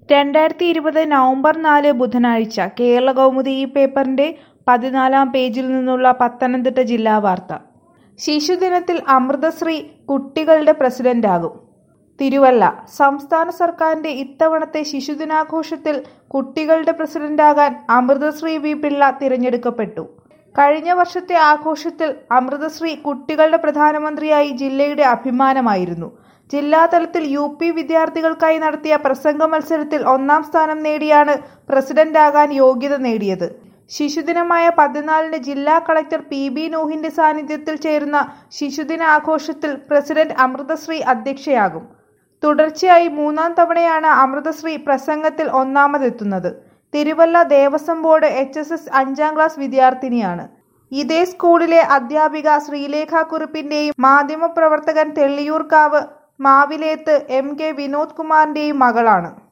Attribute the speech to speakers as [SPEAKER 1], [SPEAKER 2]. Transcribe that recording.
[SPEAKER 1] 2020 November 4 ബുധനാഴ്ച കേരളകൗമുദി ഈ പേപ്പറിന്റെ 14-ാം പേജിൽ നിന്നുള്ള പത്തനംതിട്ട ജില്ലാ വാർത്ത. ശിശുദിനത്തിൽ അമൃതശ്രീ കുട്ടികളുടെ പ്രസിഡന്റാകും. തിരുവല്ല. സംസ്ഥാന സർക്കാരിന്റെ ഇത്തവണത്തെ ശിശുദിനാഘോഷത്തിൽ കുട്ടികളുടെ പ്രസിഡന്റാകാൻ അമൃതശ്രീ വി പിള്ള തിരഞ്ഞെടുക്കപ്പെട്ടു. കഴിഞ്ഞ വർഷത്തെ ആഘോഷത്തിൽ അമൃതശ്രീ കുട്ടികളുടെ പ്രധാനമന്ത്രിയായി ജില്ലയുടെ അഭിമാനമായിരുന്നു. ജില്ലാതലത്തിൽ UP വിദ്യാർത്ഥികൾക്കായി നടത്തിയ പ്രസംഗ മത്സരത്തിൽ 1-ാം സ്ഥാനം നേടിയാണ് പ്രസിഡന്റാകാൻ യോഗ്യത നേടിയത്. ശിശുദിനമായ 14-ന് ജില്ലാ കളക്ടർ PB നൂഹിന്റെ സാന്നിധ്യത്തിൽ ചേരുന്ന ശിശുദിന ആഘോഷത്തിൽ പ്രസിഡന്റ് അമൃതശ്രീ അധ്യക്ഷയാകും. തുടർച്ചയായി 3-ാം തവണയാണ് അമൃതശ്രീ പ്രസംഗത്തിൽ ഒന്നാമതെത്തുന്നത്. തിരുവല്ല ദേവസ്വം ബോർഡ് HSS 5-ാം ക്ലാസ് വിദ്യാർത്ഥിനിയാണ്. ഇതേ സ്കൂളിലെ അധ്യാപിക ശ്രീലേഖ കുറുപ്പിന്റെയും മാധ്യമപ്രവർത്തകൻ തെള്ളിയൂർക്കാവ് മാവിലേത്ത് MK വിനോദ് കുമാറിന്റെയും മകളാണ്.